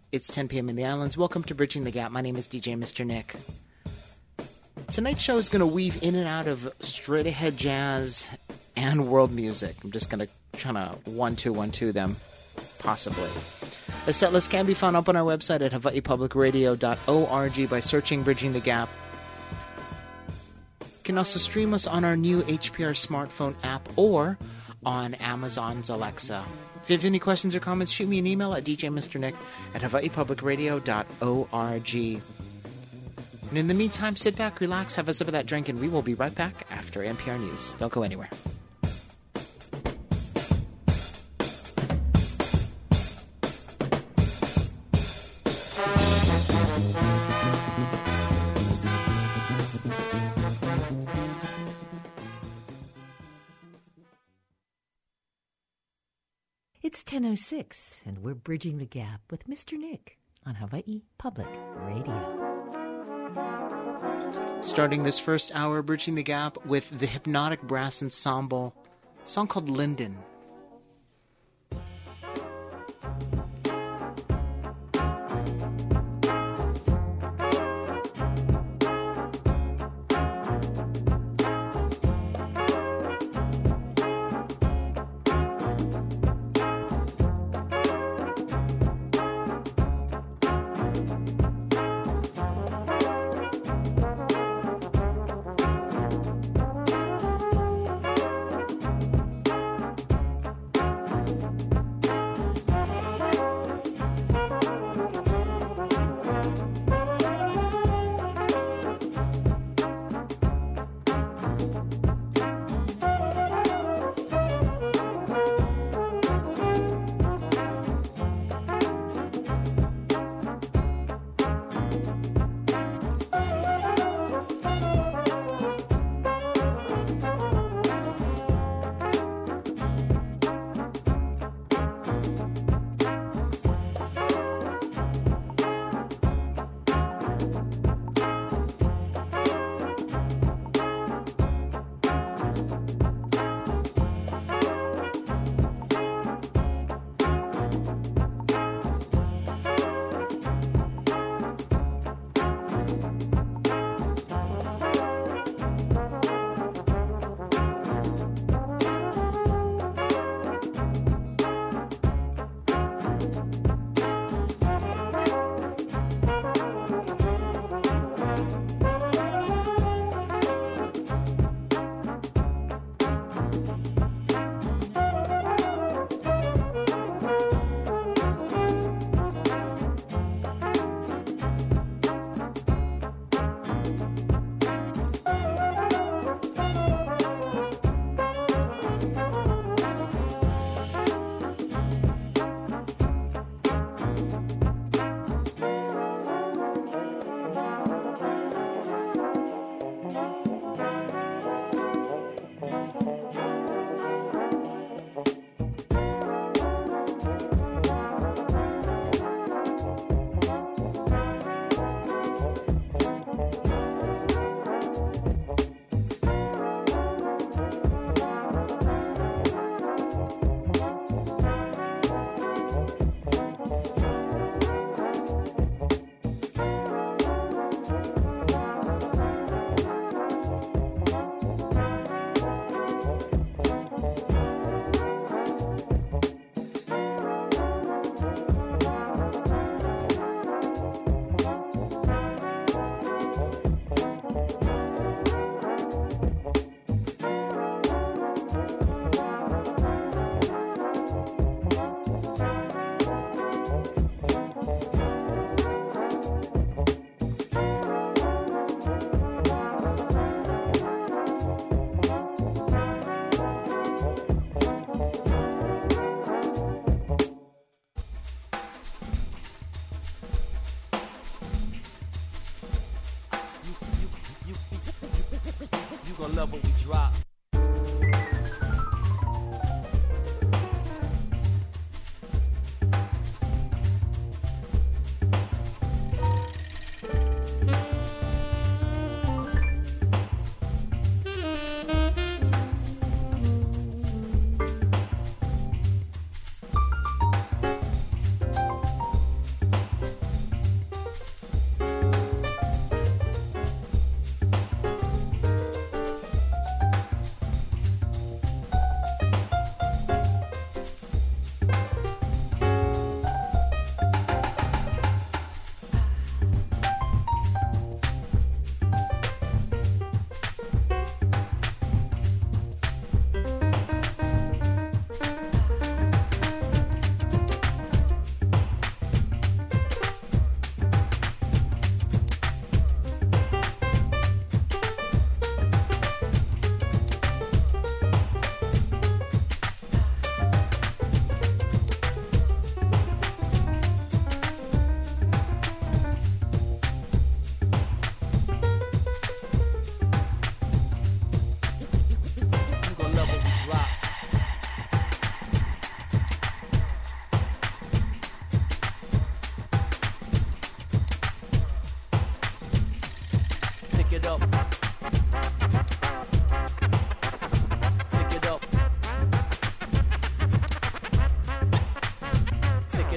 It's 10 p.m. in the islands. Welcome to Bridging the Gap. My name is DJ Mr. Nick. Tonight's show is going to weave in and out of straight-ahead jazz and world music. I'm just going to try to 1-2 them, possibly. The setlist can be found up on our website at hawaiipublicradio.org by searching Bridging the Gap. You can also stream us on our new HPR smartphone app or on Amazon's Alexa. If you have any questions or comments, shoot me an email at djmrnick@hawaiipublicradio.org. And in the meantime, sit back, relax, have a sip of that drink, and we will be right back after NPR News. Don't go anywhere. It's 10:06, and we're Bridging the Gap with Mr. Nick on Hawaii Public Radio. Starting this first hour, Bridging the Gap with the Hypnotic Brass Ensemble, a song called Linden.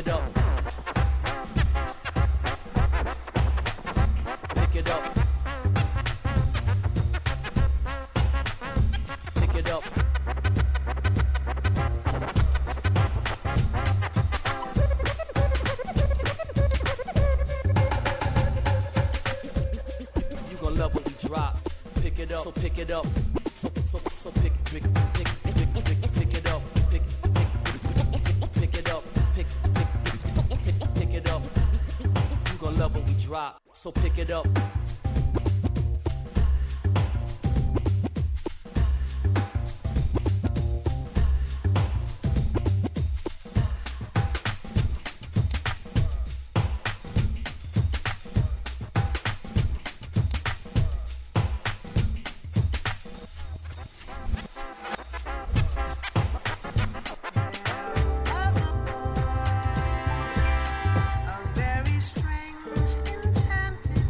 it up. Pick it up. Pick it up. You gon' love what we drop. Pick it up. So pick it up. So pick it up. Pick it up. Pick it up. You gon' love what we drop. So pick it up. Very strange, enchanted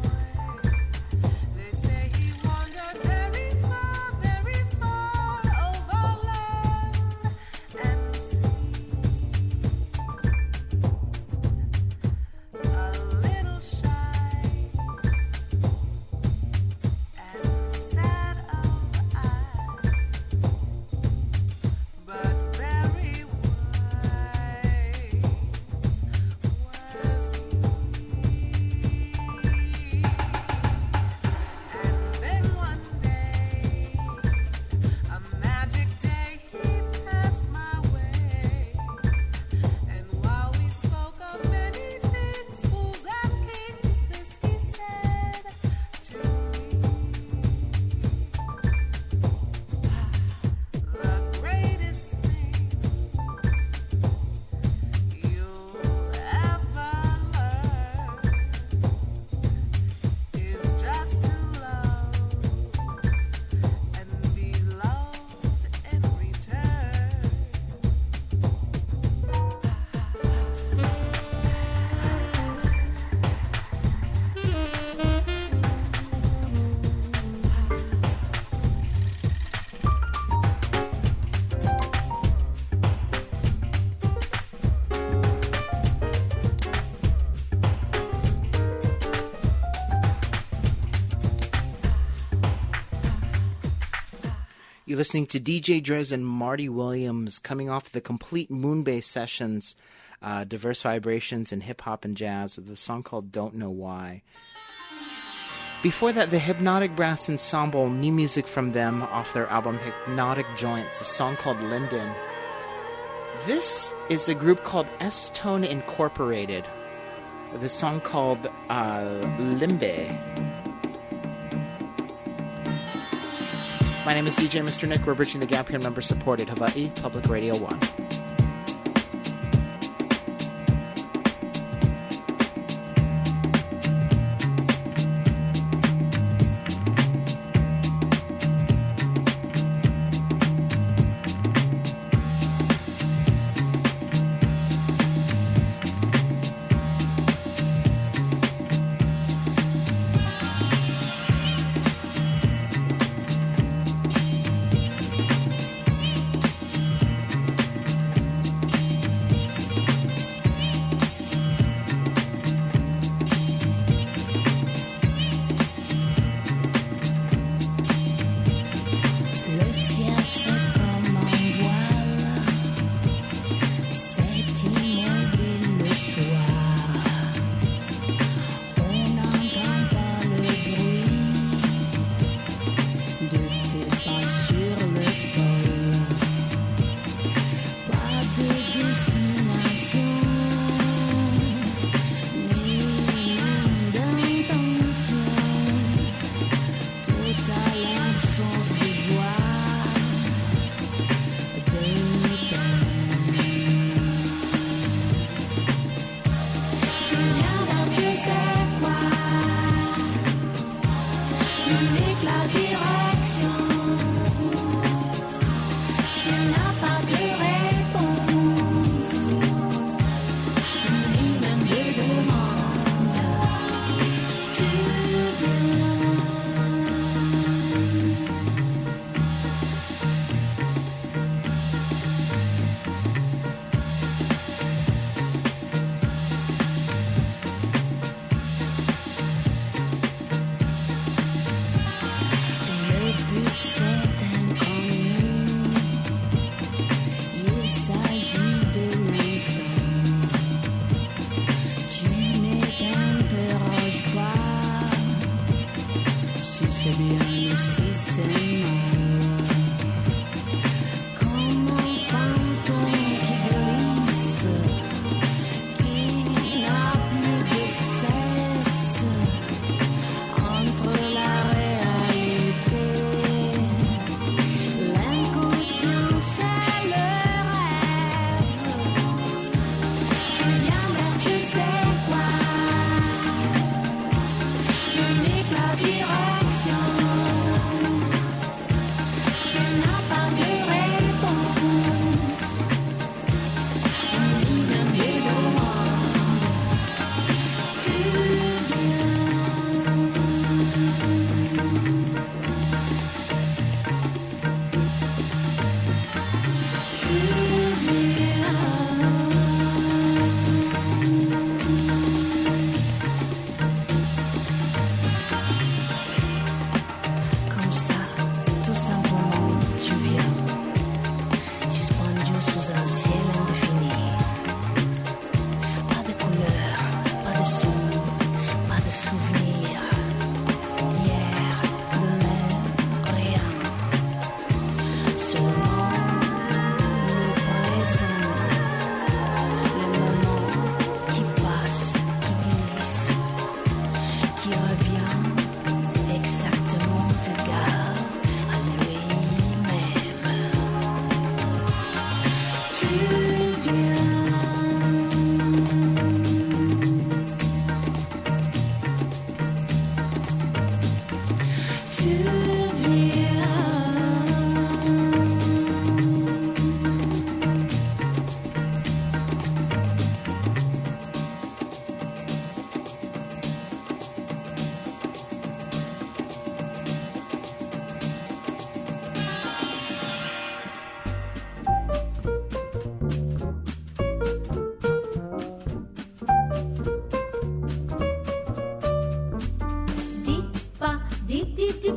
You're listening to DJ Drez and Marty Williams coming off the complete Moonbase sessions, Diverse Vibrations in Hip Hop and Jazz, the song called Don't Know Why. Before that, the Hypnotic Brass Ensemble, new music from them off their album Hypnotic Joints, a song called Linden. This is a group called S-Tone Incorporated, with a song called Limbe. My name is DJ Mr. Nick. We're bridging the gap here, member supported, Hawaii Public Radio 1.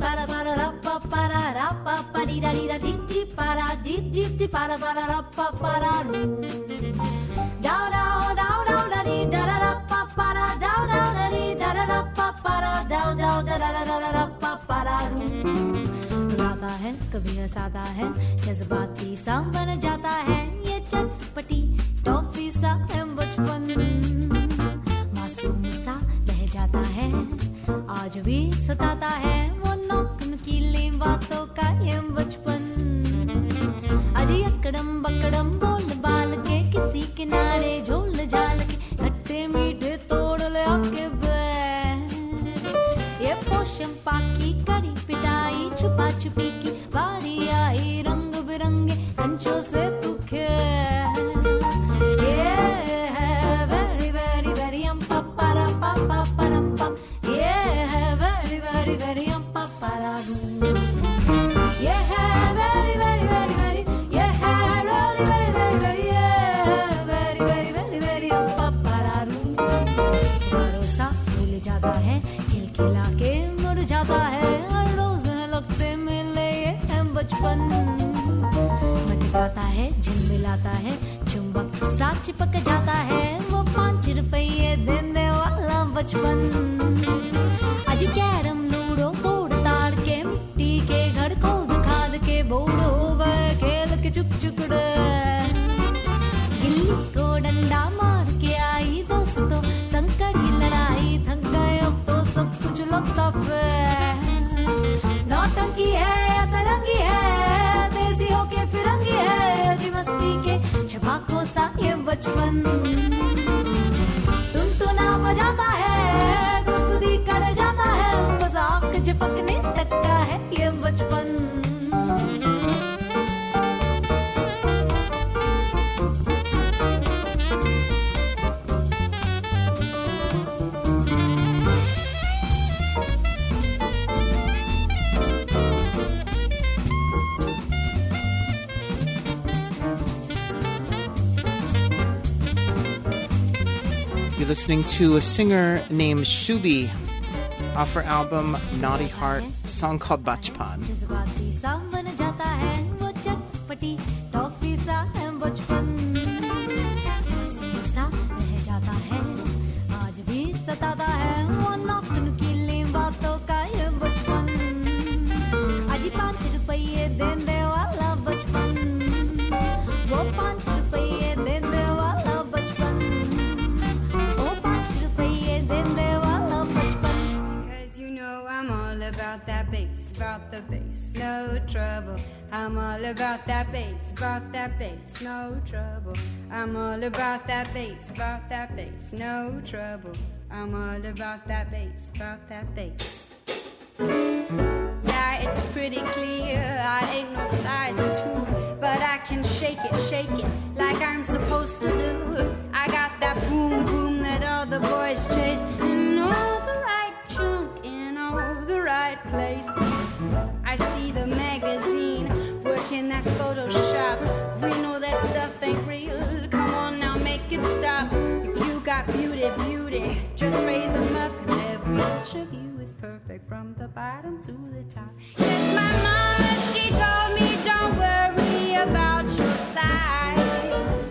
para para ra pa para ra pa pa di da di para di para ra pa para ru. Da da da da da di da ra pa para da da di da ra pa para da da da pa para ru. गाता है कभी हंसाता है जज्बाती सा बन जाता है ये चटपटी टॉफी सा है बचपन मासूम सा रह जाता है आज भी सताता है वो नोकनुकीली बातों का ये बचपन अजी अकड़म बकड़म बोल बाल के किसी किनारे झोल झाल के खट्टे मीठे तोड़ ले आके ये पोषम पाकी कड़ी पिटाई छुपा छुपी की बारी आई रंग बिरंगे कंचों से तू ये है वेरी वेरी वेरी पापा पापा परम पम ये है वेरी वेरी वेरी पापा ये है वेरी वेरी वेरी वेरी ये है वेरी वेरी वेरी वेरी ये वेरी वेरी वेरी वेरी पापा भरोसा भूल जाता है खिलखिला के मुड़ जाता है हर रोज लगते मिले ये बचपन मटकाता है झिलमिलाता है चुंबक सा चिपक जाता है वो 5 रुपये देने वाला बचपन अजी कैरम लूडो तोड़ ताड़ के मिट्टी के घर को खाद के बोड़ हो गए खेल के चुक चुकड़े गिल्ली को डंडा मार के आई दोस्तों संकड़ी लड़ाई थक गए अब तो सब कुछ लगता नौटंकी है या तरंगी है देसी होके फिरंगी है अजी मस्ती के छपाकों सा ये बचपन टुनटुना बजाता है गुदगुदी कर जाता है बस आँख झपकने तक का है ये बचपन You're listening to a singer named Shubi off her album Naughty Heart, a song called Bachpan. About the bass, no trouble. I'm all about that bass, no trouble. I'm all about that bass, no trouble. I'm all about that bass, Yeah, it's pretty clear I ain't no size 2, but I can shake it like I'm supposed to do. I got that boom boom that all the boys chase, and all the right chunk in all the right places. I see the magazine working that Photoshop. We know that stuff ain't real. Come on now, make it stop. If you got beauty, just raise them up. 'Cause every inch of you is perfect from the bottom to the top. Yes, my mama, she told me don't worry about your size,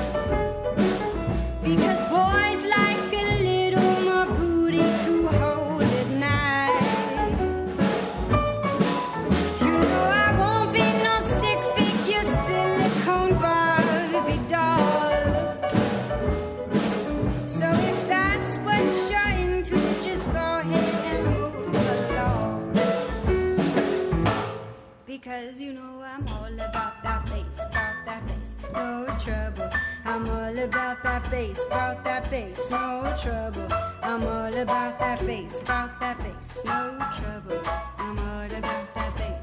because boys like a little more booty to hold at night. You know I won't be no stick figure silicone Barbie doll. So if that's what you're into, just go ahead and move along, because you know I'm all about that bass, no trouble. I'm all about that bass, no trouble. I'm all about that bass, no trouble. I'm all about that bass,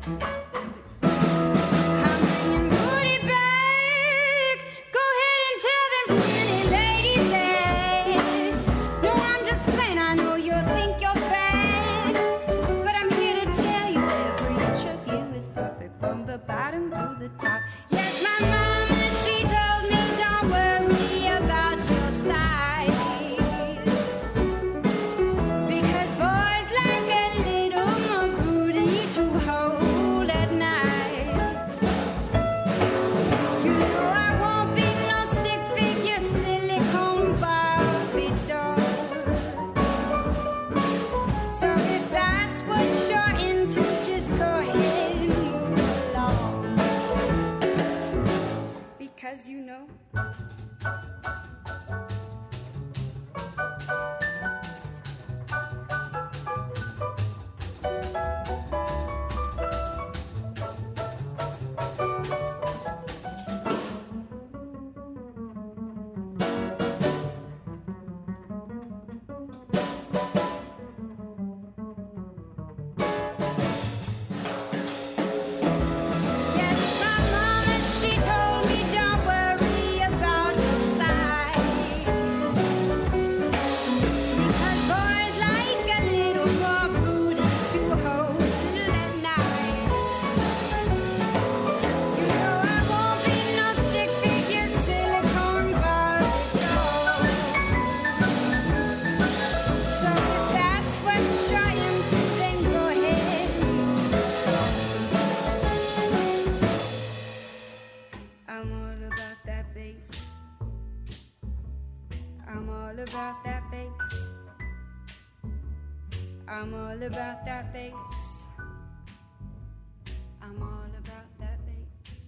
I'm bringing booty back. Go ahead and tell them skinny ladies that. No, I'm just playing. I know you think you're bad, but I'm here to tell you every inch of you is perfect from the bottom to the top. Yes, my mama, she told me don't worry about your size, because boys like a little more booty you know. Yes, my mama, she told me don't worry about your size, because boys like a little more booty to hold at night. You know I won't be no stick figure silicone Barbie doll. So if that's what you're into, then go ahead. I'm all about that bass. I'm all about that bass. I'm all about that bass. I'm all about that bass.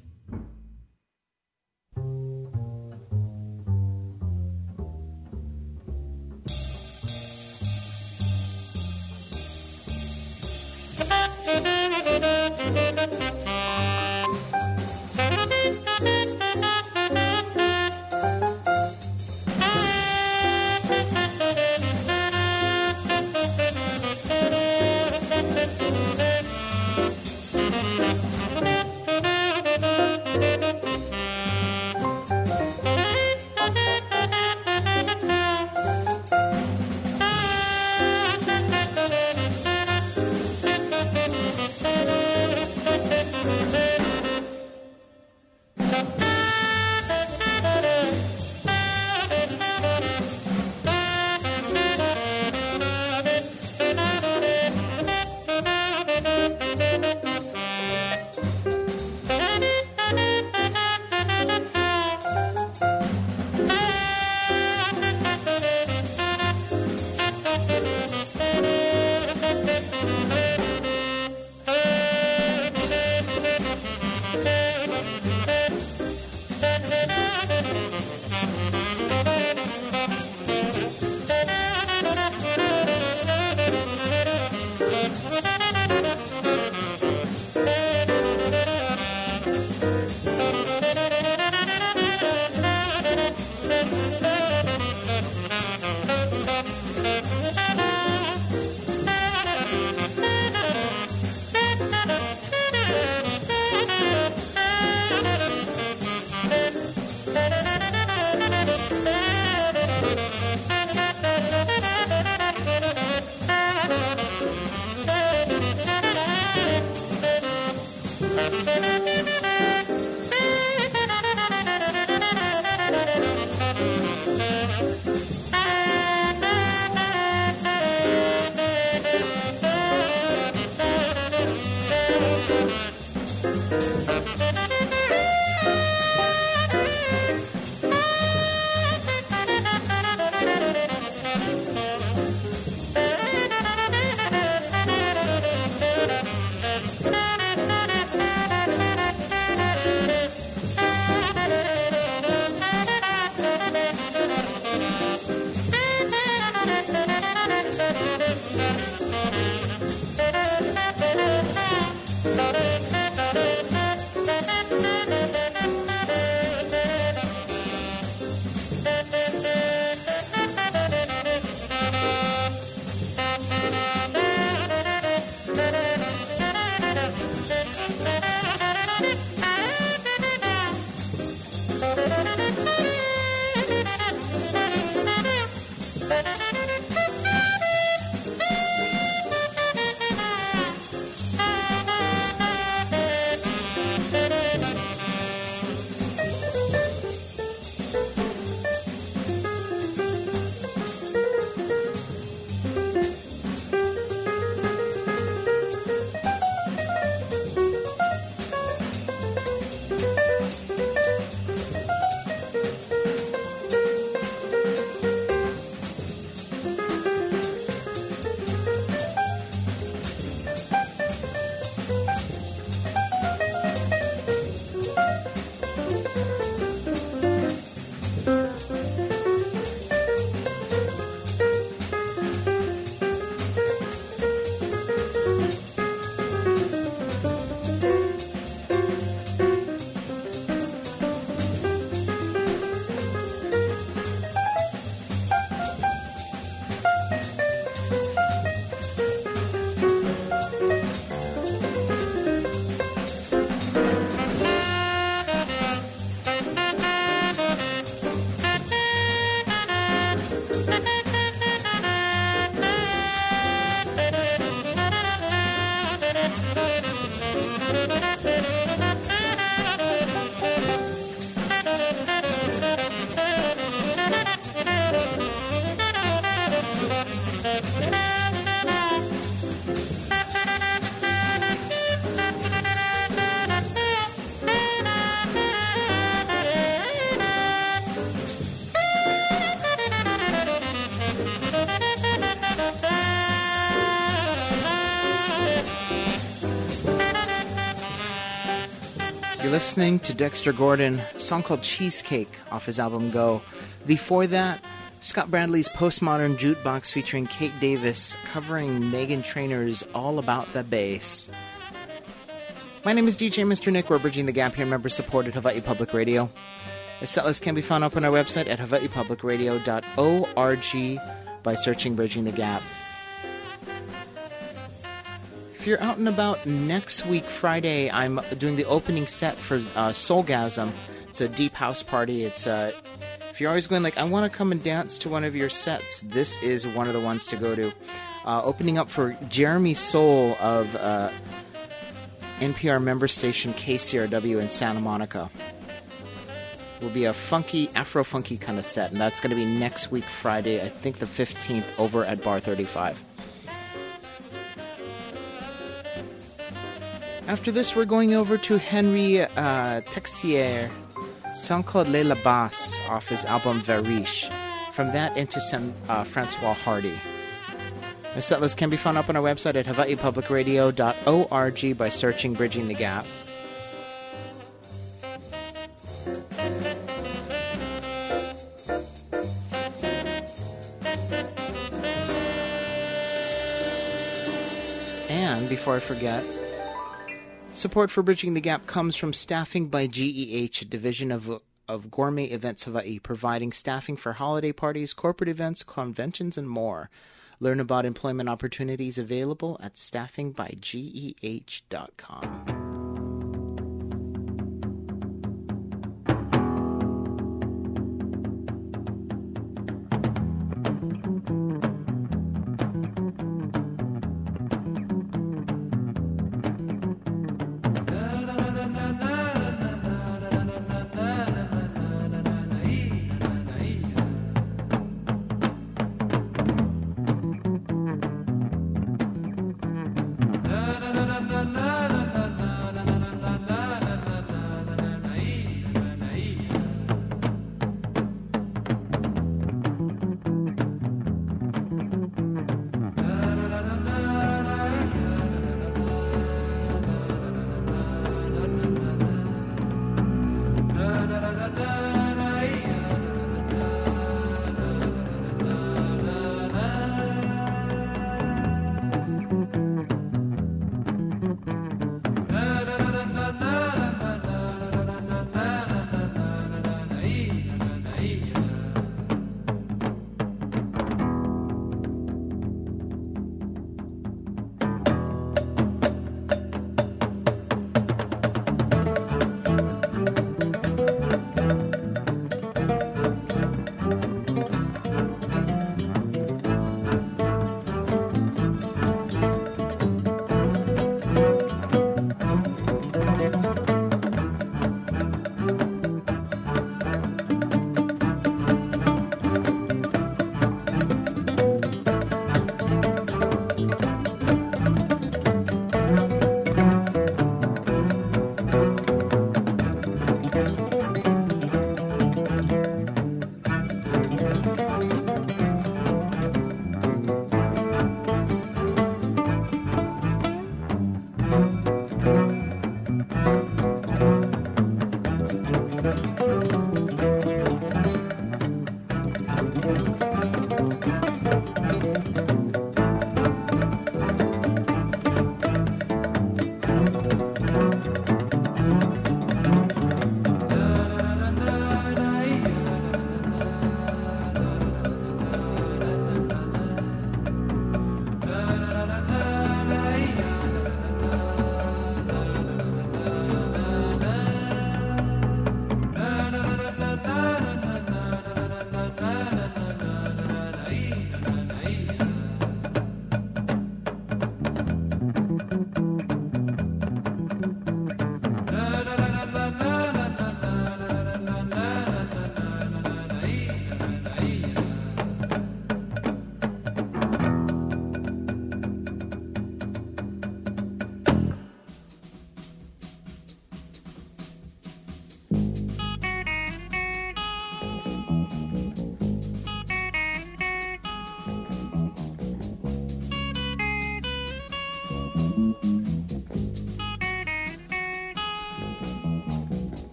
listening to Dexter Gordon, a song called Cheesecake off his album Go. Before that, Scott Bradley's Postmodern Jukebox featuring Kate Davis covering Meghan Trainor's All About the Bass. My name is DJ Mr. Nick. We're bridging the gap here, member-supported Hawaii Public Radio. The setlist can be found up on our website at hawaiipublicradio.org by searching Bridging the Gap. If you're out and about next week, Friday, I'm doing the opening set for Soulgasm. It's a deep house party. It's if you're always going like, I want to come and dance to one of your sets, this is one of the ones to go to. Opening up for Jeremy Soule of NPR member station KCRW in Santa Monica. Will be a funky, Afro-funky kind of set, and that's going to be next week, Friday, I think the 15th, over at Bar 35. After this, we're going over to Henry Texier, song called Le La Basse, off his album Veriche. From that into some Francois Hardy. The setlist can be found up on our website at hawaiipublicradio.org by searching Bridging the Gap. And before I forget, support for Bridging the Gap comes from Staffing by GEH, a division of Gourmet Events Hawaii, providing staffing for holiday parties, corporate events, conventions, and more. Learn about employment opportunities available at staffingbygeh.com. Na na na na na na na.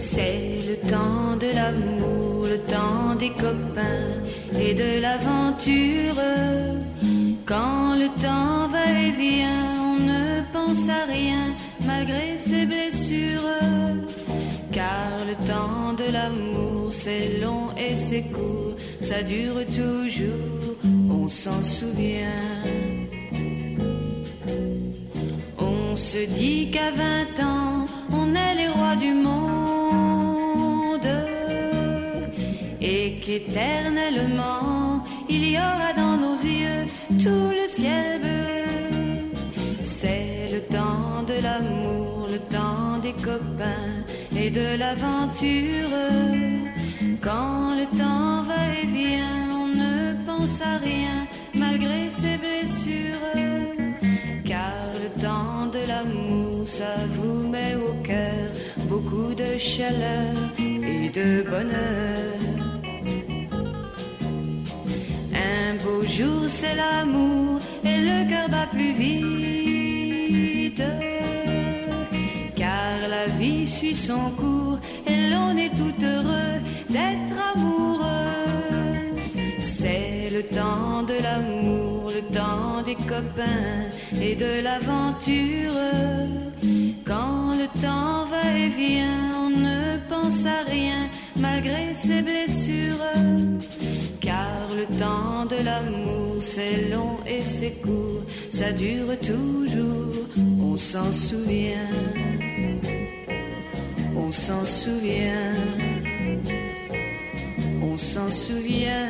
C'est le temps de l'amour, le temps des copains et de l'aventure. Quand le temps va et vient, on ne pense à rien malgré ses blessures. Car le temps de l'amour, c'est long et c'est court, ça dure toujours, on s'en souvient. On se dit qu'à 20 ans, on est les rois du monde et qu'éternellement, il y aura dans nos yeux tout le ciel bleu. C'est le temps de l'amour, le temps des copains et de l'aventure. Quand le temps va et vient, on ne pense à rien malgré ses blessures. Car le temps de l'amour, ça vous met au cœur beaucoup de chaleur et de bonheur. Un beau jour c'est l'amour et le cœur bat plus vite. Car la vie suit son cours et l'on est tout heureux d'être amoureux. C'est le temps de l'amour, le temps des copains et de l'aventure. Quand le temps va et vient, on ne pense à rien malgré ses blessures. Car le temps de l'amour, c'est long et c'est court, ça dure toujours, on s'en souvient. On s'en souvient. On s'en souvient.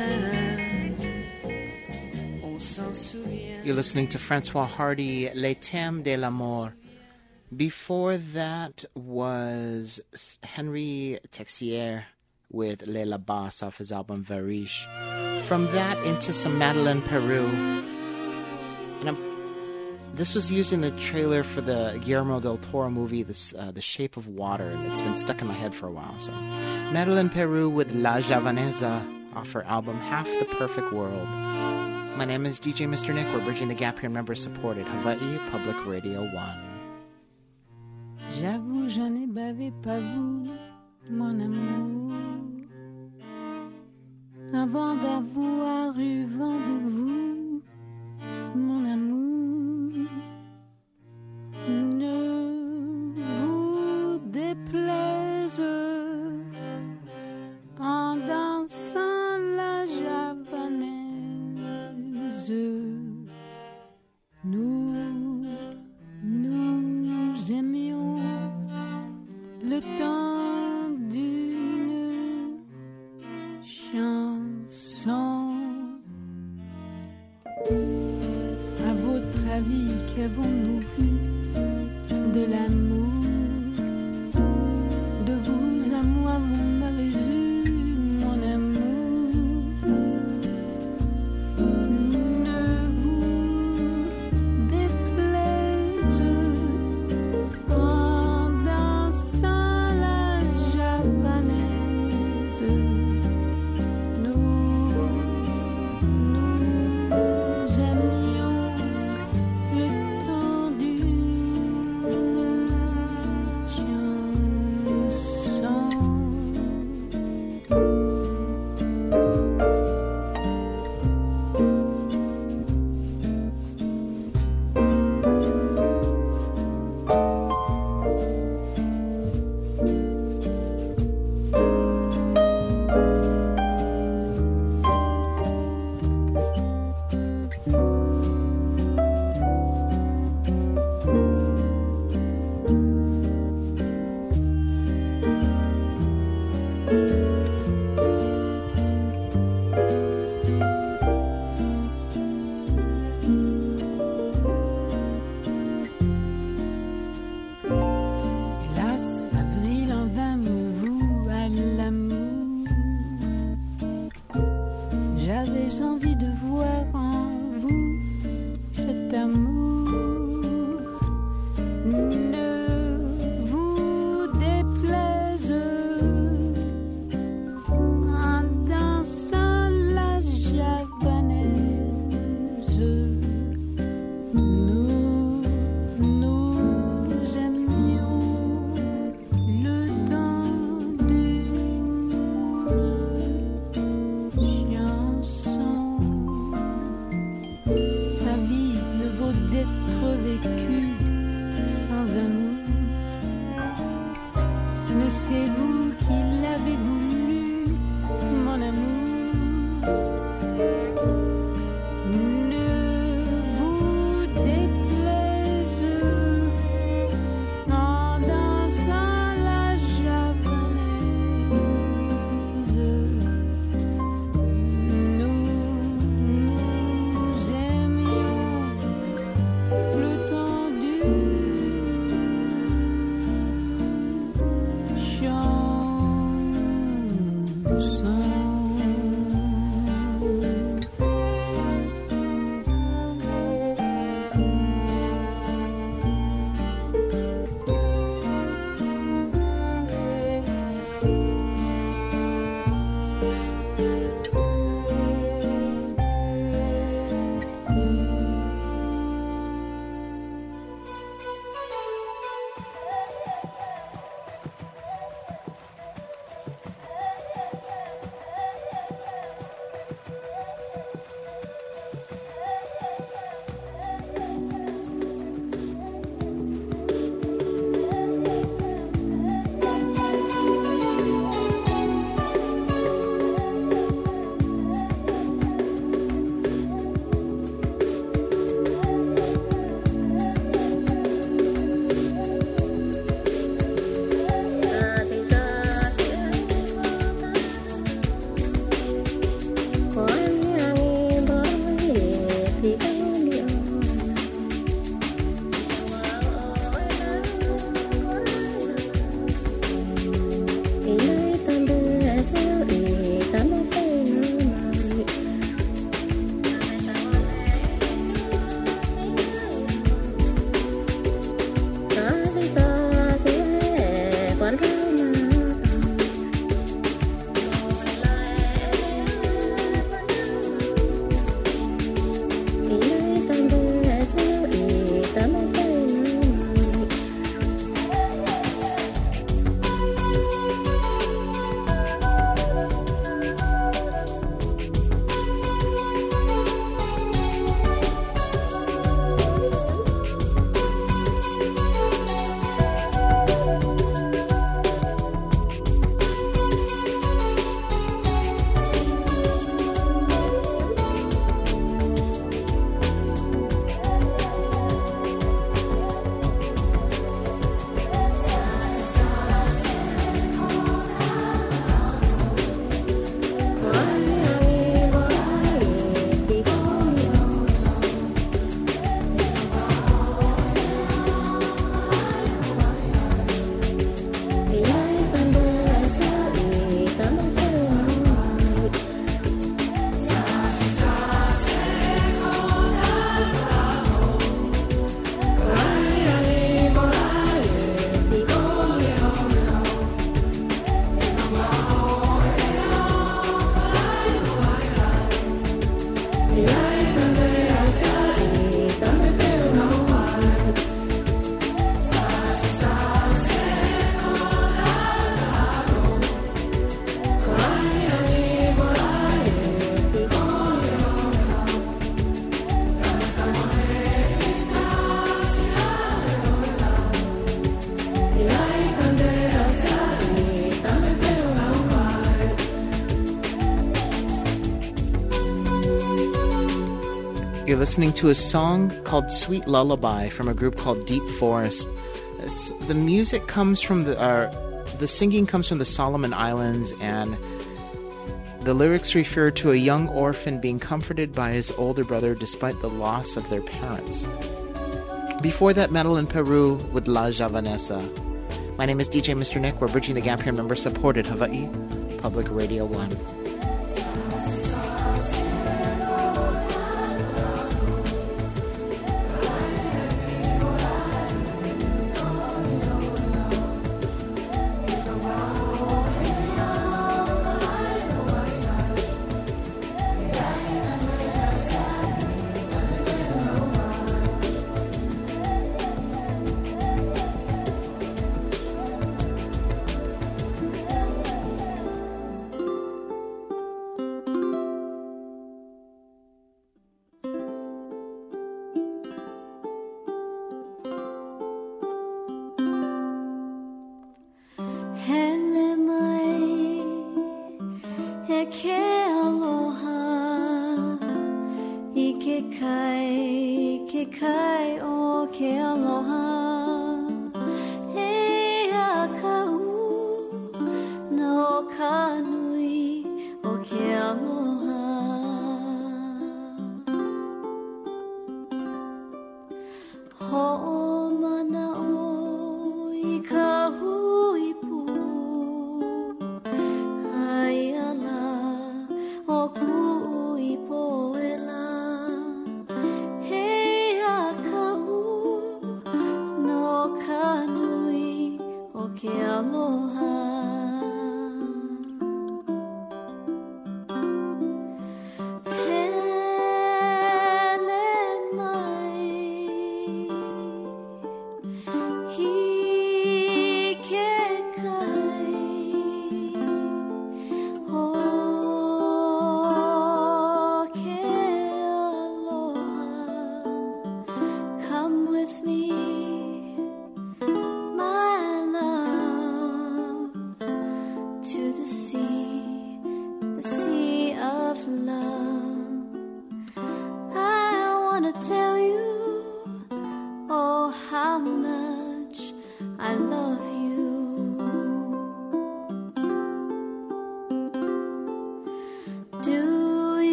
On s'en souvient. You're listening to Francois Hardy, Les Thèmes de l'Amour. Before that was Henry Texier with Les Labas off his album Variche. From that into some Madeleine Peru. And this was used in the trailer for the Guillermo del Toro movie, The Shape of Water, and it's been stuck in my head for a while. So, Madeleine Peru with La Javanesa off her album Half the Perfect World. My name is DJ Mr. Nick. We're bridging the gap here, member-supported Hawaii Public Radio 1. J'avoue, j'en ai bavé pas vous, mon amour. Avant d'avoir eu vent de vous, mon amour, ne vous déplaise en dansant la javanaise. Nous aimions le temps d'une chanson. You're listening to a song called Sweet Lullaby from a group called Deep Forest. The music comes from the singing comes from the Solomon Islands, and the lyrics refer to a young orphan being comforted by his older brother despite the loss of their parents. Before that, Metal in Peru with La Javanesa. My name is DJ Mr. Nick. We're bridging the gap here, member-supported Hawaii Public Radio 1.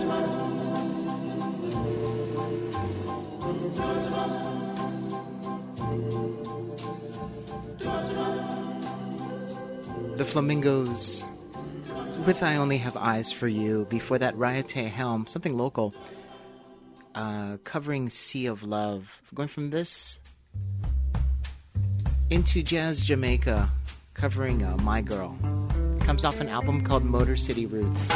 The Flamingos with I Only Have Eyes for You. Before that, Rayate Helm, something local, covering Sea of Love. Going from this into Jazz Jamaica, covering My Girl. Comes off an album called Motor City Roots.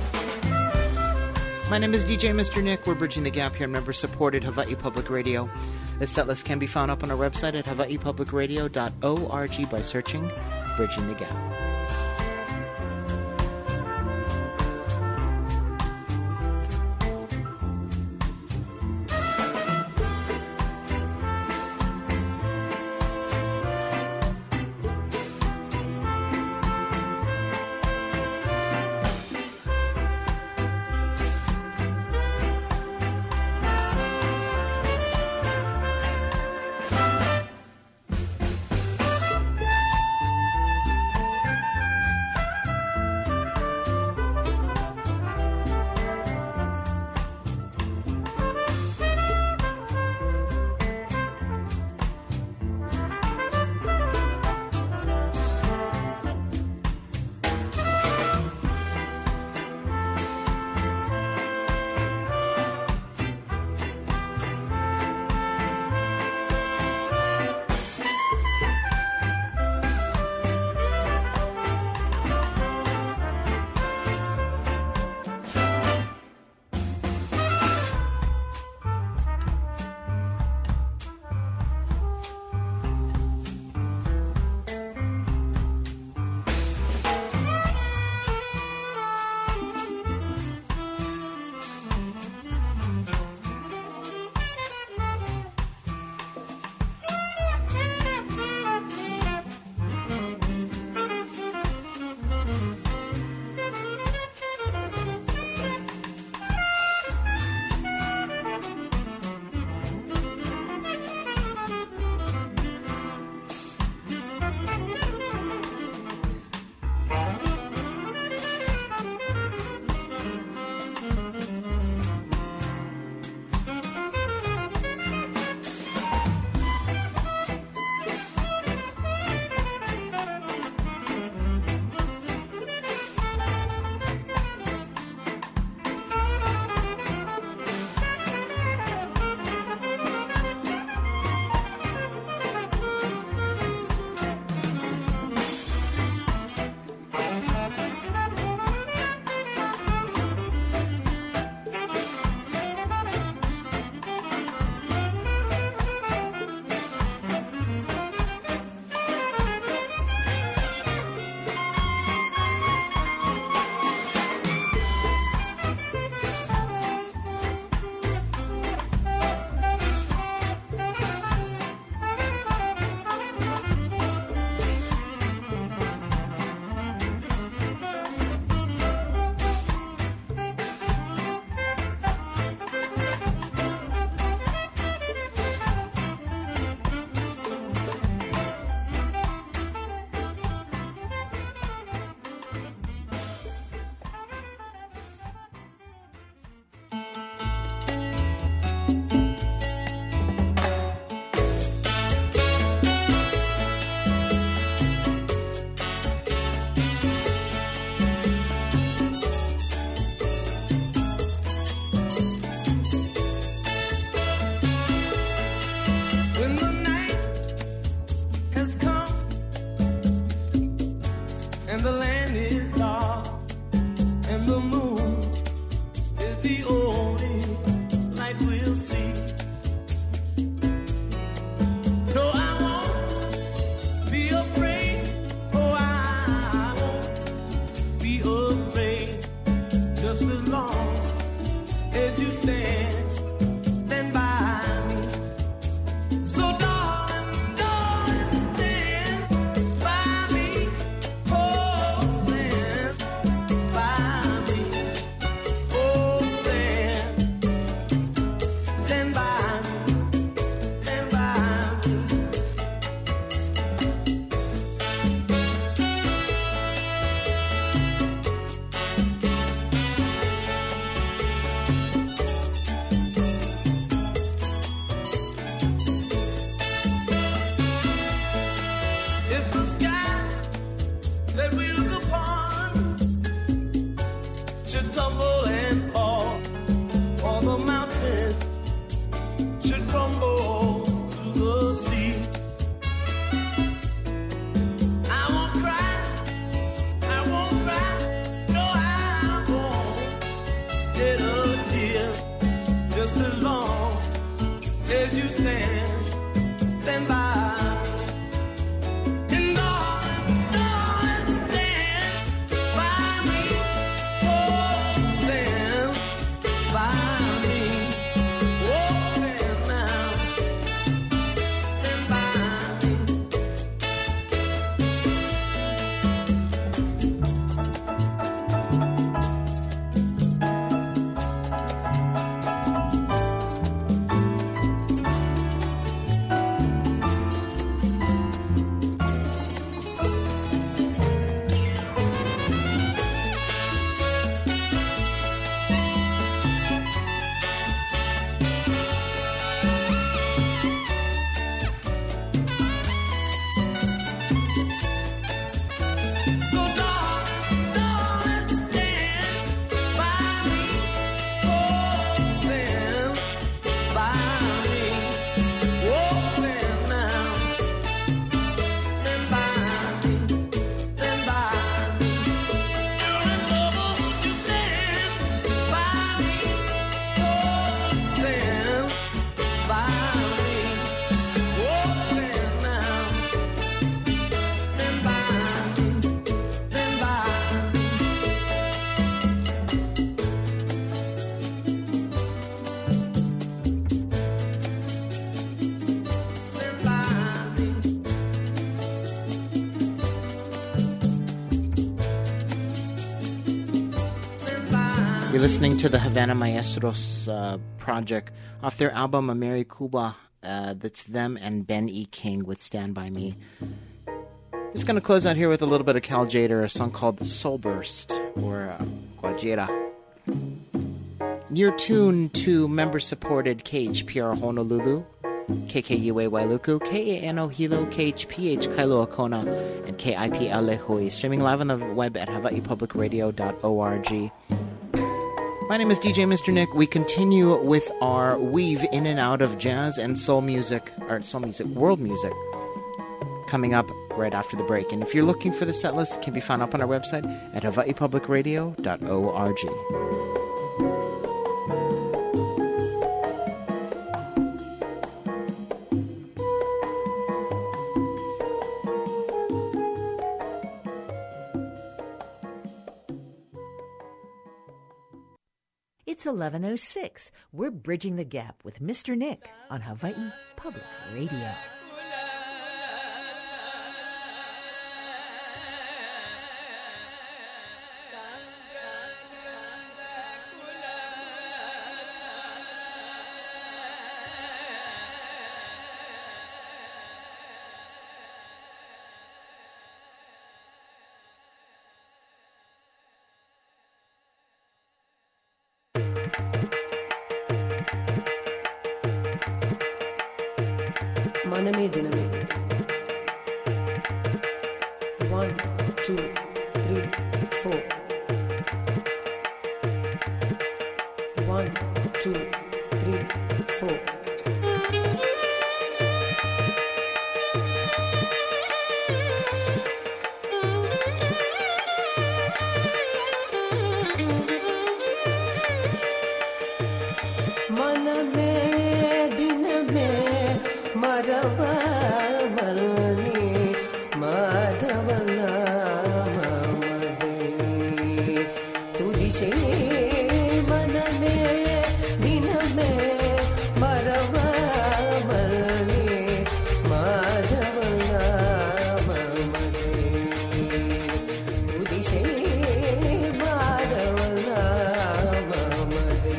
My name is DJ Mr. Nick. We're bridging the gap here on member-supported Hawaii Public Radio. The setlist can be found up on our website at hawaiipublicradio.org by searching Bridging the Gap. If the sky that we look upon should tumble and fall, or the mountains should crumble to the sea, I won't cry, no, I won't shed a tear, just as long as you stand by. You're listening to the Havana Maestros project off their album Americuba. That's them and Ben E. King with Stand By Me. Just going to close out here with a little bit of Cal Jader, a song called Soul Burst, or Guajira. You're tuned to member-supported KHPR Honolulu, KKUA Wailuku, KANO Hilo, KHPH Kailua Kona, and KIPL Lehui. Streaming live on the web at hawaiipublicradio.org. My name is DJ Mr. Nick. We continue with our weave in and out of jazz and soul music, world music, coming up right after the break. And if you're looking for the set list, it can be found up on our website at hawaiipublicradio.org. It's 11:06. We're bridging the gap with Mr. Nick on Hawaii Public Radio. Maname diname. 1, 2, 3, 4. 1, 2, 3, 4. Maname diname. Marava malni madhavana mamade tudishe manane diname marava malni madhavana mamade tudishe madhavana mamade.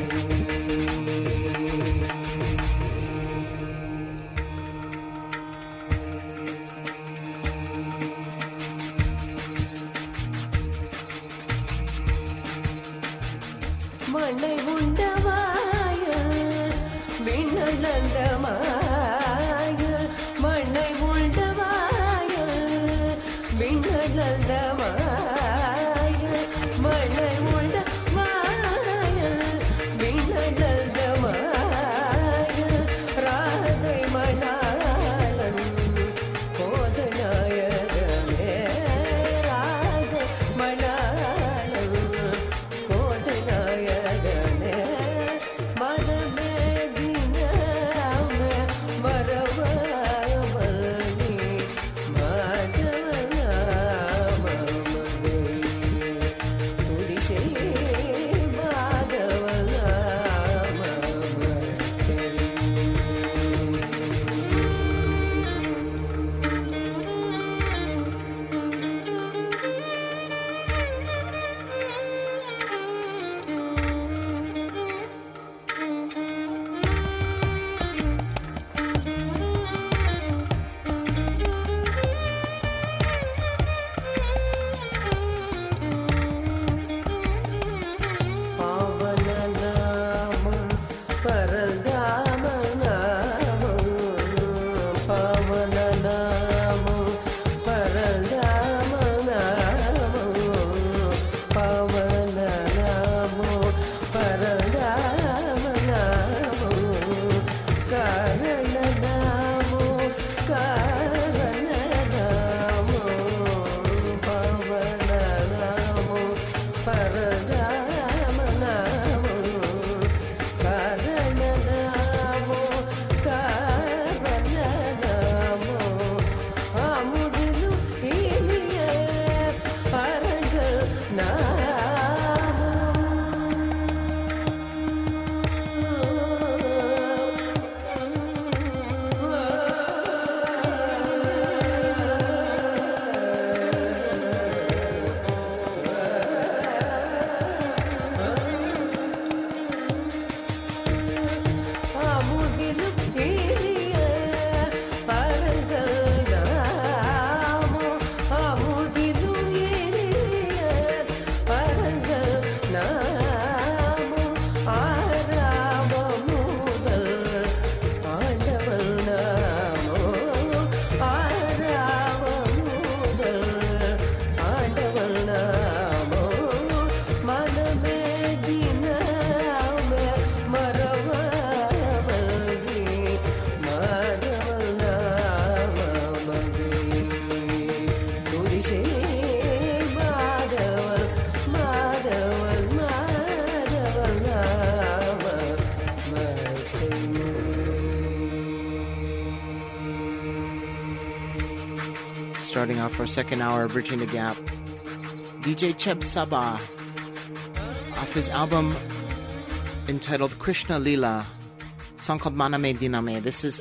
starting off our second hour of Bridging the Gap. DJ Cheb Sabah, off his album entitled Krishna Lila, song called Maname Diname. This is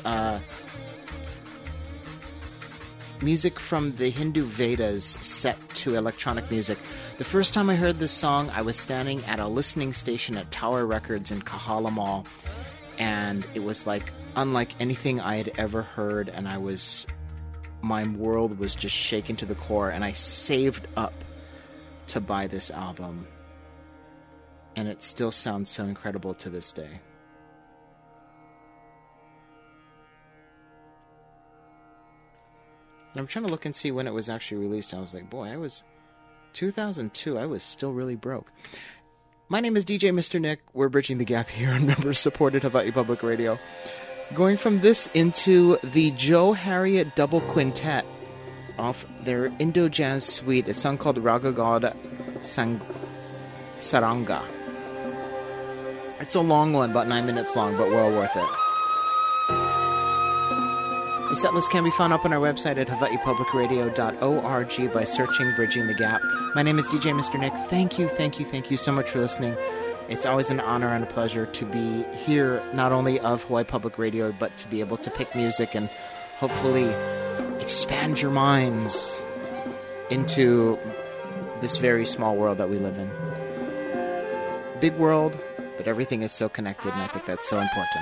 music from the Hindu Vedas set to electronic music. The first time I heard this song, I was standing at a listening station at Tower Records in Kahala Mall, and it was like unlike anything I had ever heard, and my world was just shaken to the core, and I saved up to buy this album, and it still sounds so incredible to this day. And I'm trying to look and see when it was actually released. I was like, boy, 2002, I was still really broke. My name is DJ Mr. Nick. We're Bridging the Gap here on member-supported Hawaii Public Radio. Going from this into the Joe Harriet Double Quintet off their Indo-Jazz suite, a song called Ragagad Saranga. It's a long one, about 9 minutes long, but well worth it. The setlist can be found up on our website at hawaiipublicradio.org by searching Bridging the Gap. My name is DJ Mr. Nick. Thank you so much for listening. It's always an honor and a pleasure to be here, not only of Hawaii Public Radio, but to be able to pick music and hopefully expand your minds into this very small world that we live in. Big world, but everything is so connected, and I think that's so important.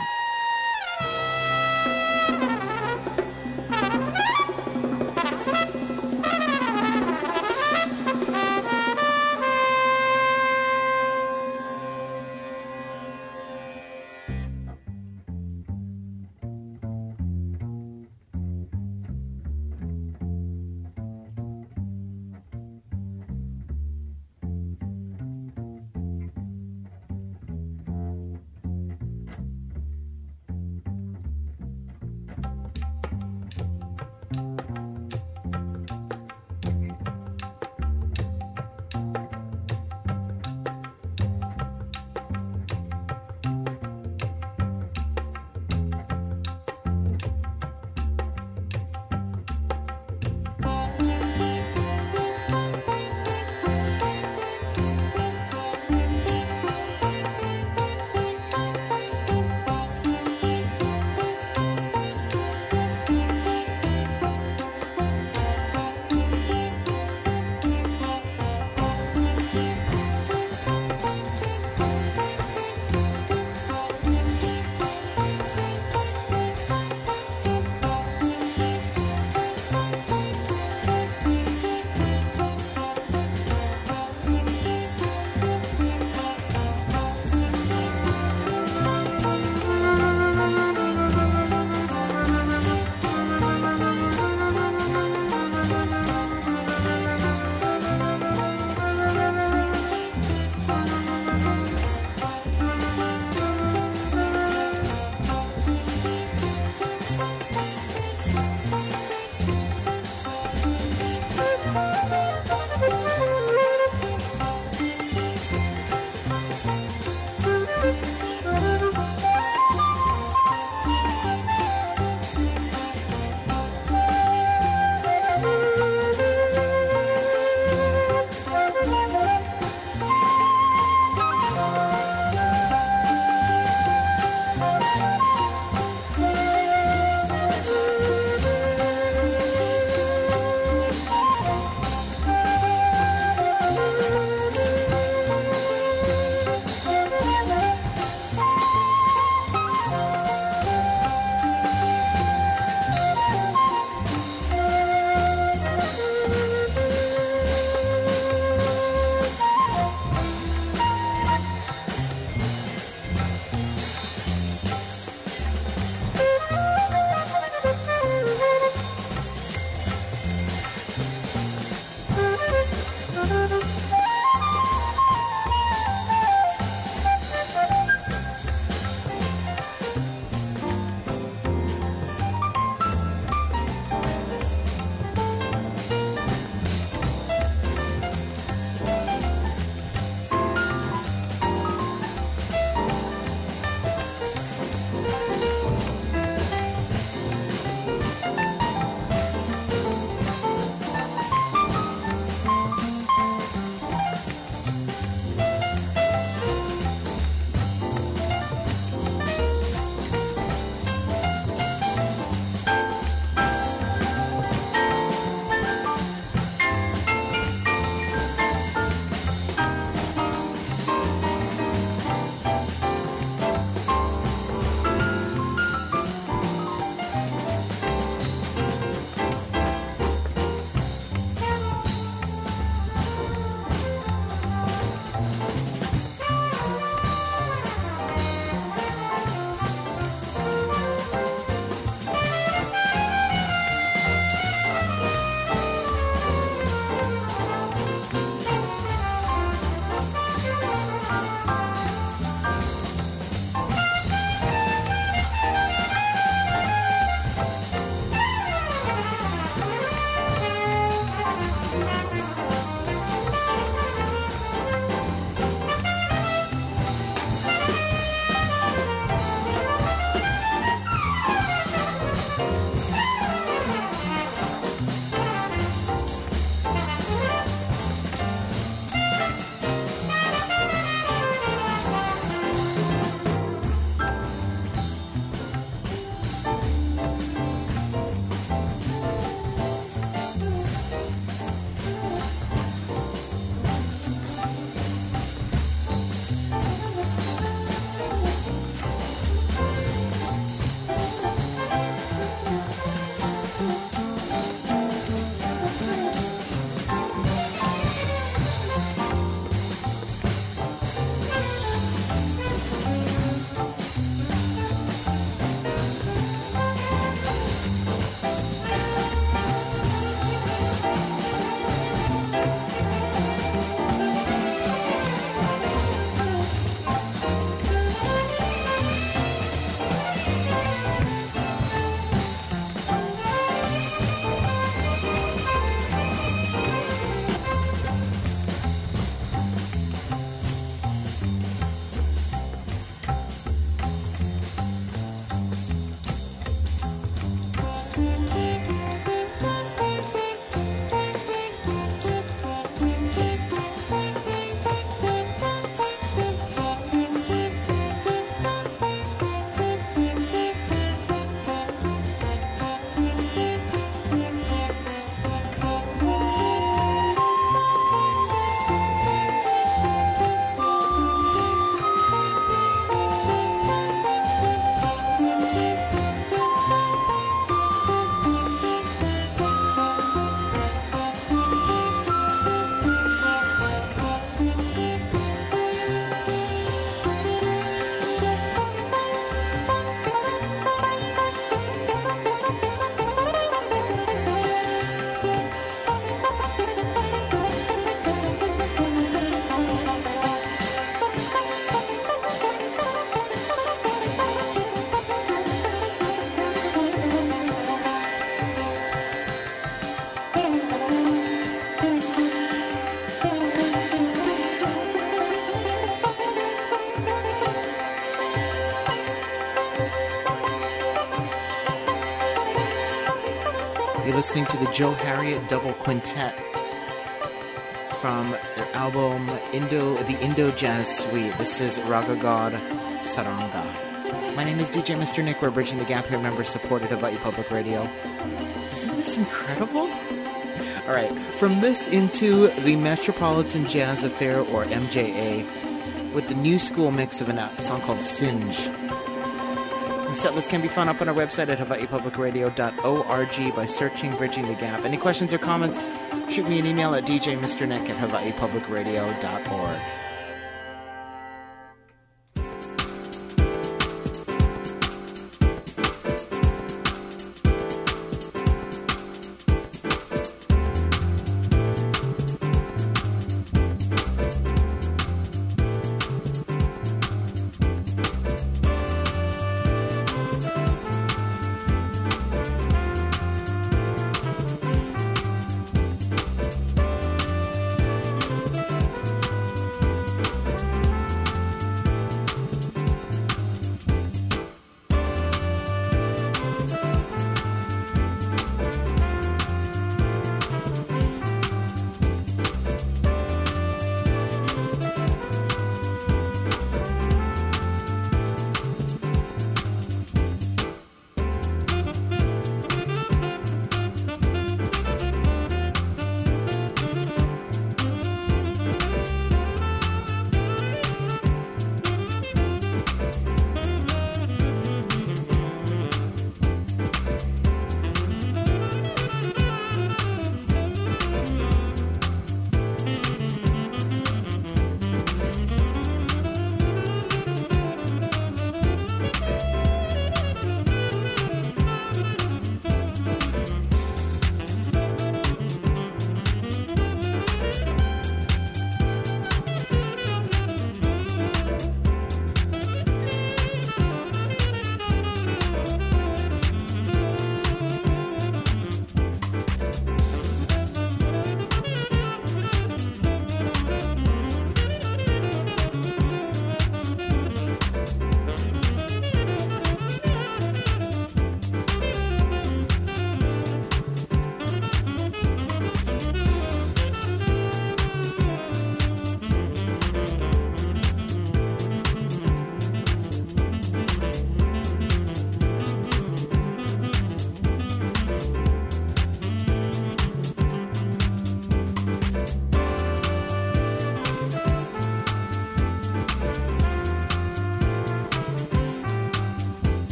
You're listening to the Joe Harriet Double Quintet from their album The Indo Jazz Suite. This is Raga God Saranga. My name is DJ Mr. Nick. We're bridging the gap here, member supported Hawaii Public Radio. Isn't this incredible? All right, from this into the Metropolitan Jazz Affair, or MJA, with the new school mix of a song called Singe. The setlist can be found up on our website at hawaiipublicradio.org by searching Bridging the Gap. Any questions or comments, shoot me an email at djmrnick@hawaiipublicradio.org.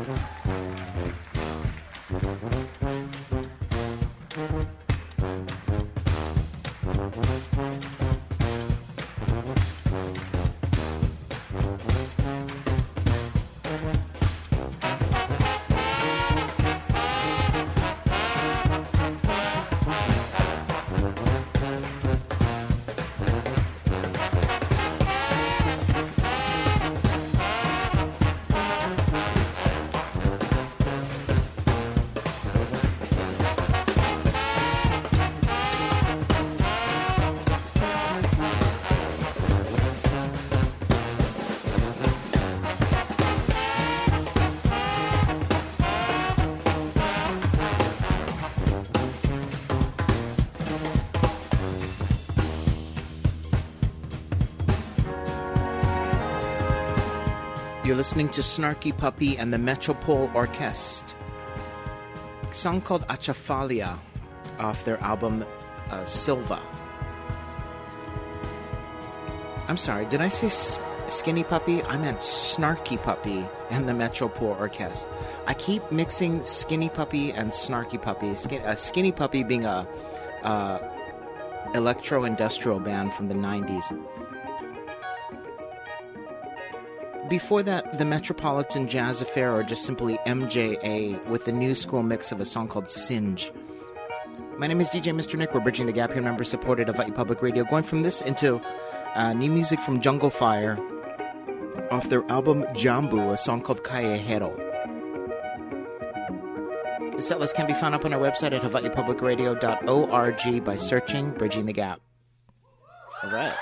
You're listening to Snarky Puppy and the Metropole Orchestre. A song called Achafalia off their album Silva. I'm sorry, did I say Skinny Puppy? I meant Snarky Puppy and the Metropole Orchestre. I keep mixing Skinny Puppy and Snarky Puppy. Skinny Puppy being a electro-industrial band from the 90s. Before that, the Metropolitan Jazz Affair, or just simply MJA, with the new school mix of a song called Singe. My name is DJ Mr. Nick. We're bridging the gap here, member-supported Hawaii Public Radio. Going from this into new music from Jungle Fire off their album Jambu, a song called Kayehero. The setlist can be found up on our website at hawaiipublicradio.org by searching Bridging the Gap. All right.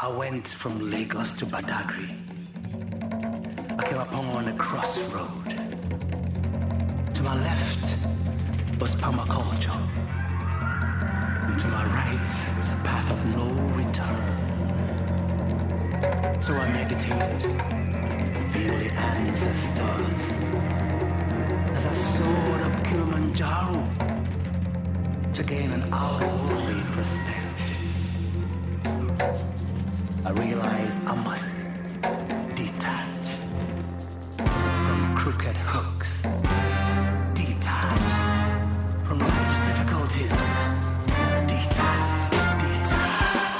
I went from Lagos to Badagry. I came upon a crossroad. To my left was permaculture. And to my right was a path of no return. So I meditated, feel the ancestors. As I soared up Kilimanjaro to gain an outwardly perspective, I realized I must detach from crooked hooks, detach from life's difficulties, detach, detach.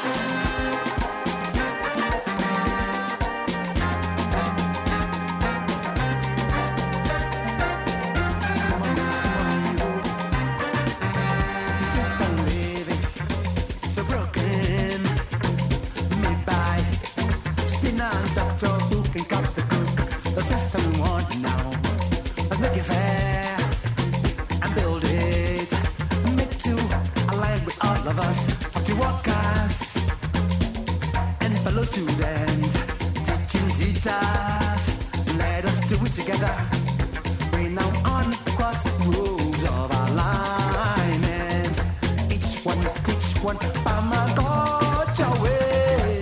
The system living so broken, made by spinal doctor who can cut the cook. The system want now. Let's make it fair and build it. Made to align with all of us, to workers and fellow students, teaching teachers. Let us do it together. Bring now on crossroads of alignment. Each one teach one by my God your way.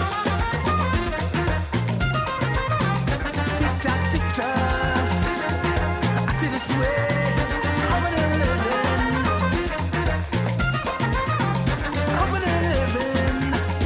Teachers, I see this way. I'm gonna live in. I'm gonna live in.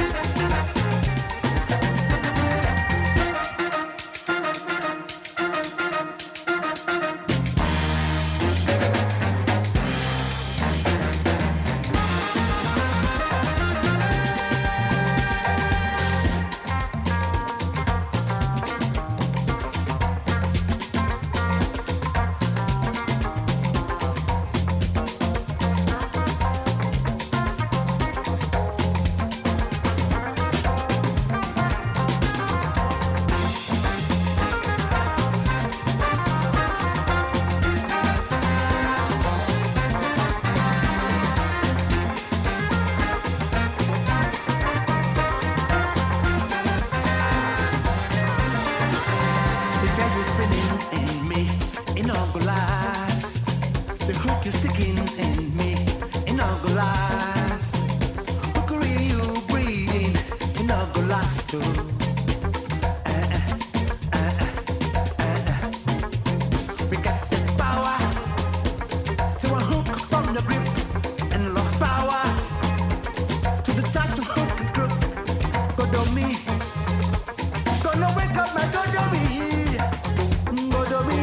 The fire is spinning in me, it not go last. The hook is sticking in me, it not go last. Hookery you breathing, it not go last too. We got the power to a hook from the grip and love power to the touch of hook and crook. Go do me. Gonna wake up my Godomi, Godomi.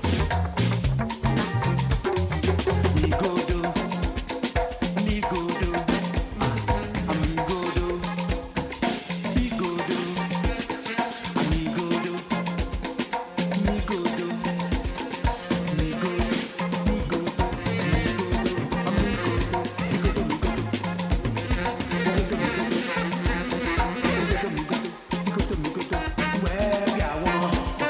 Me godo, me godo, me godo, me godo, me godo, me godo, me godo, me godo, me godo, me godo. Where I want.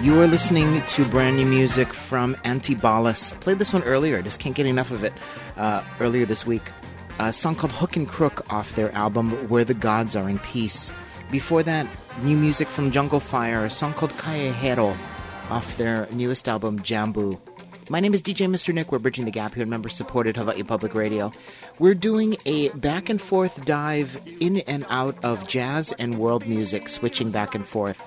You are listening to brand new music from Antibalas. I played this one earlier. I just can't get enough of it. Earlier this week. A song called Hook and Crook off their album Where the Gods Are in Peace. Before that, new music from Jungle Fire, a song called Callejero off their newest album Jambu. My name is DJ Mr. Nick. We're bridging the gap here at member-supported Hawaii Public Radio. We're doing a back-and-forth dive in and out of jazz and world music, switching back and forth.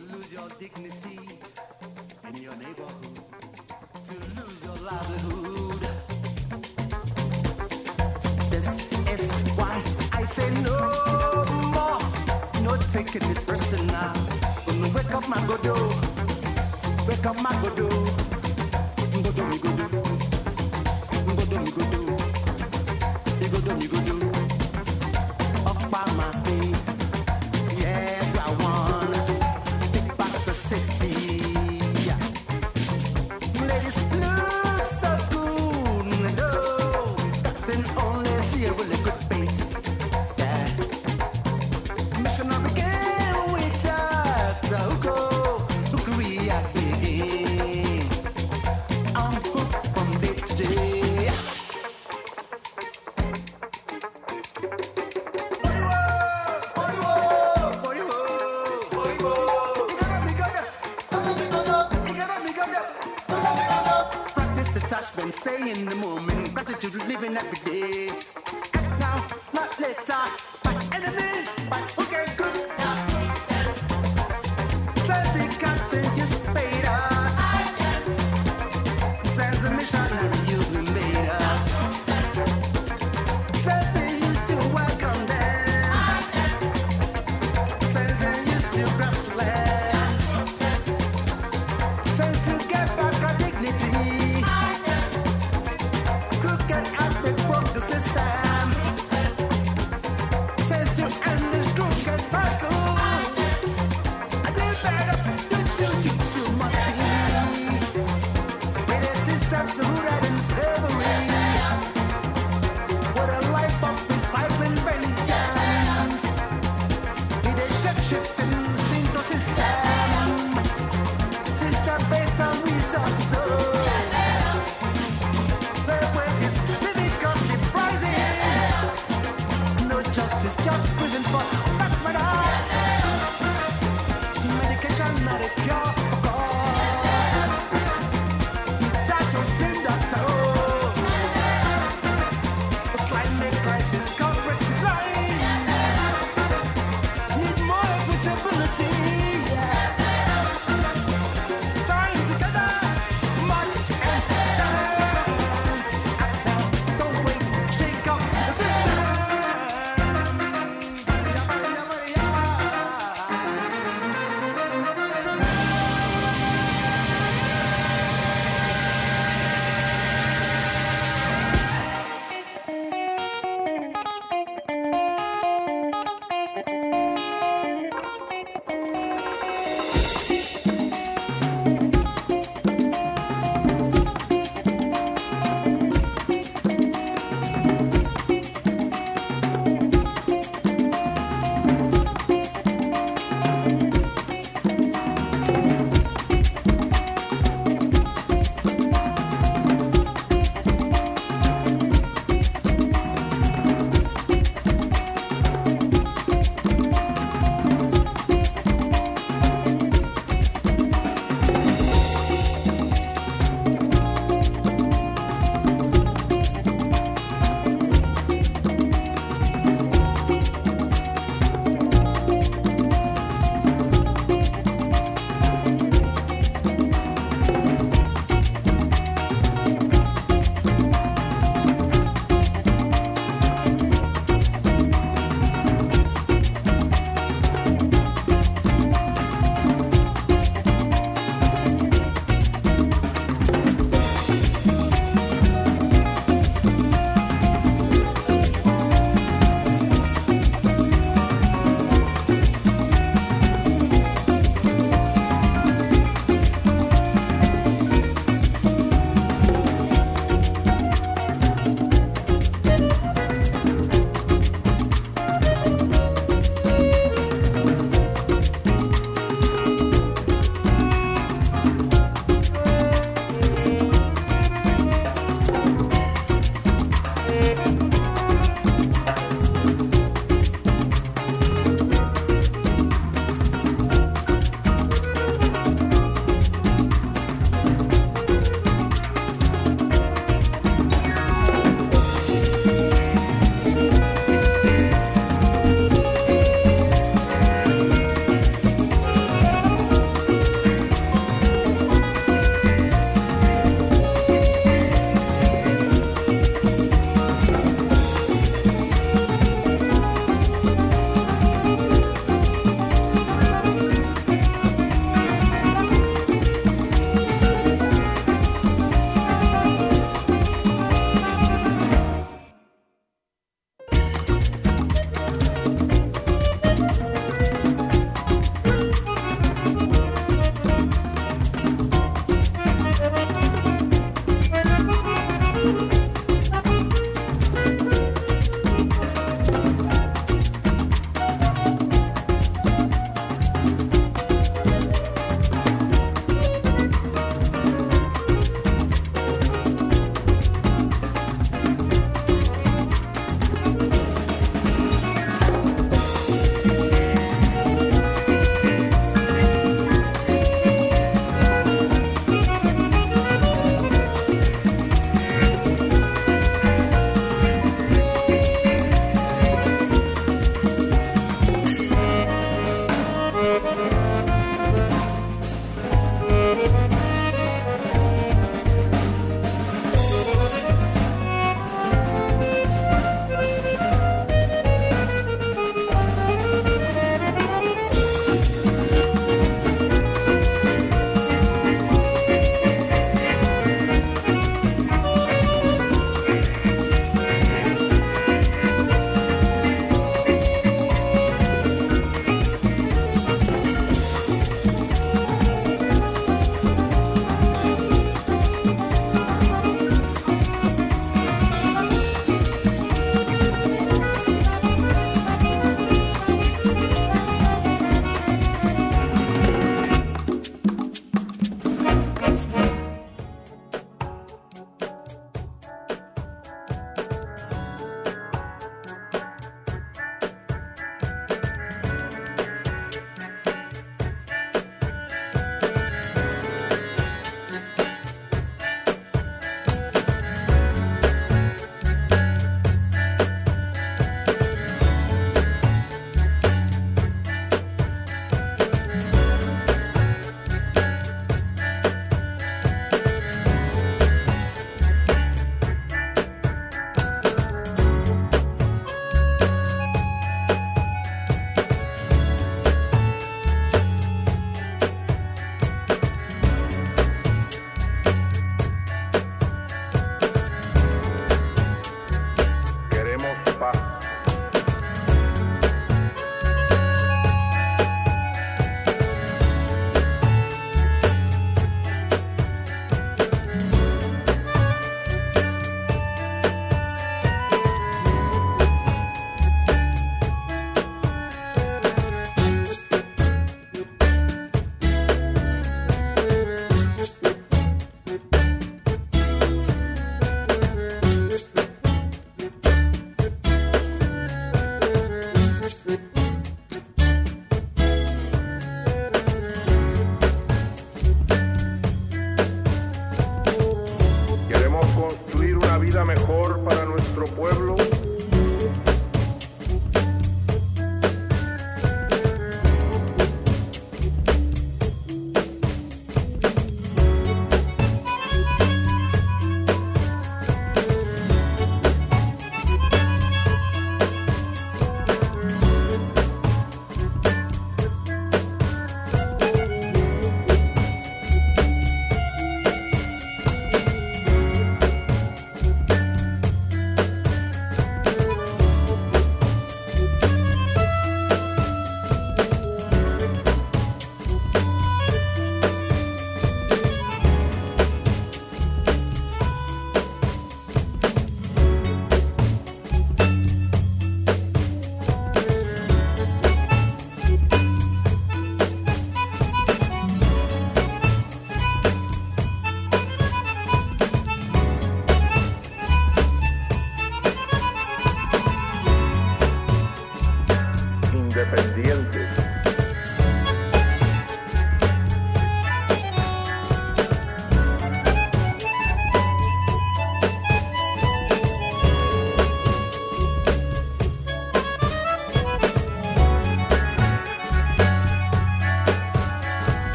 Say no more, no taking it personal. Gonna wake up my godo, wake up my godo, godo me godo, godo me godo, godo me godo. Up by my way, yeah, I wanna take back the city. Yeah. Ladies look so good, no, nothing only see a really good bait. Stay in the moment, gratitude living every day. Act now, not later. By enemies, but who can cook? Says the captain used to fade us. Says the missionary used to invade us. Says they used to welcome them. Says they used to grab the land. Says to get back our dignity. The system says to end this crooked cycle. I did better, you must be. With a system so rooted in slavery, with a life of recycling vengeance, with a shape-shifting single system based on resources. Justice, just prison for back murders. Medication, not a cure for cause. You die from screen doctor. The climate crisis, corporate decline. Need more equitability. Yeah. Time together,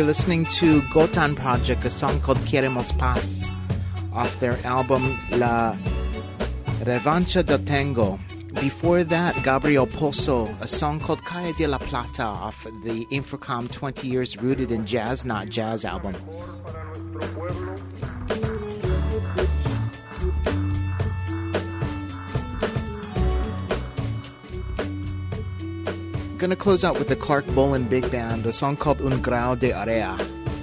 You're listening to Gotan Project, a song called Queremos Paz, off their album La Revancha del Tango. Before that, Gabriel Pozo, a song called Calle de la Plata, off the Infracom 20 Years Rooted in Jazz, Not Jazz album. Gonna close out with the Clark Bolan Big Band, a song called Un Grau de Area.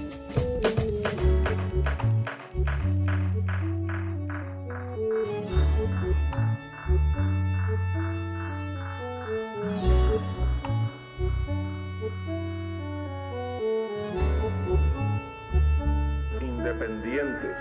Independientes.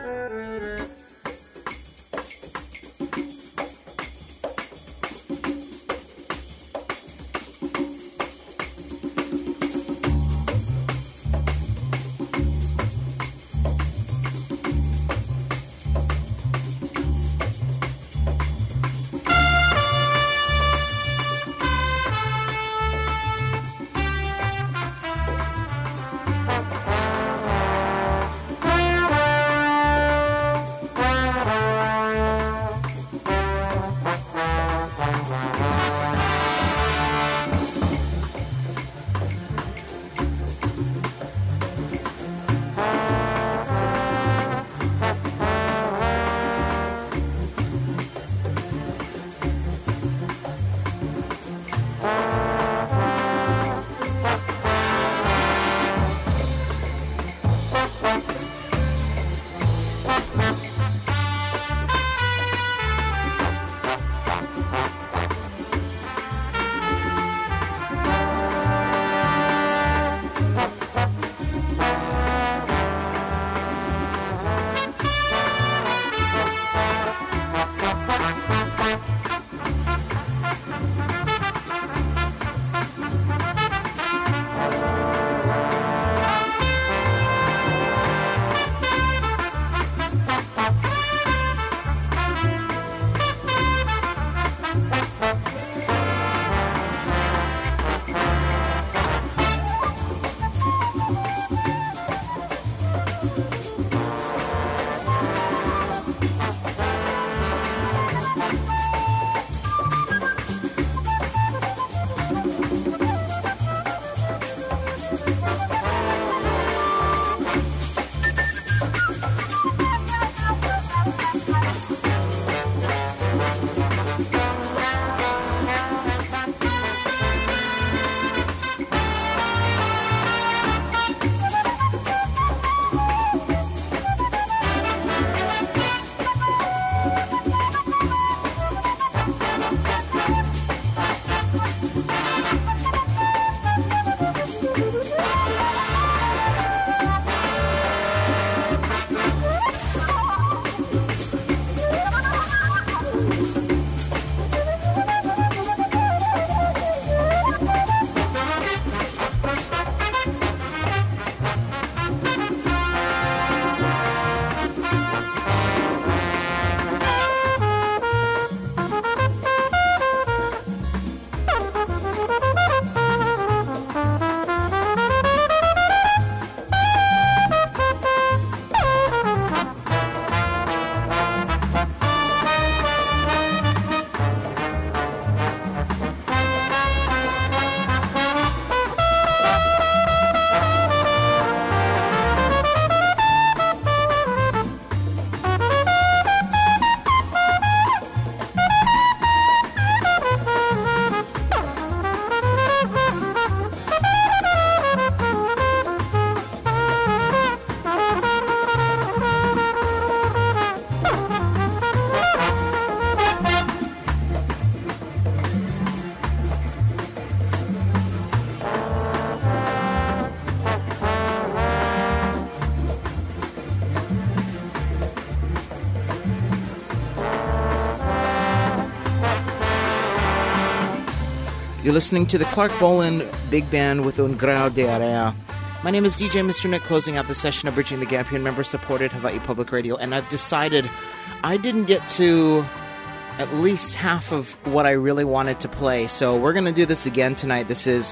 You're listening to the Clark Bolan Big Band with Un Grau de Area. My name is DJ Mr. Nick, closing out the session of Bridging the Gap here in member-supported Hawaii Public Radio, and I've decided I didn't get to at least half of what I really wanted to play, so we're going to do this again tonight. This is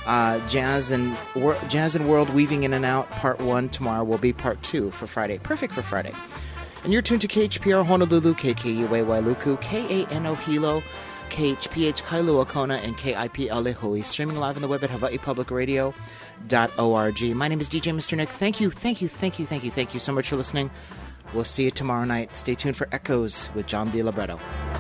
Jazz and World Weaving In and Out, Part 1. Tomorrow will be Part 2 for Friday. Perfect for Friday. And you're tuned to KHPR Honolulu, KKUA Wailuku, KANO Hilo, KHPH Kailua Kona, and KIP Alehui. Streaming live on the web at HawaiiPublicRadio.org. My name is DJ Mr. Nick. Thank you so much for listening. We'll see you tomorrow night. Stay tuned for Echoes with John DiLibretto.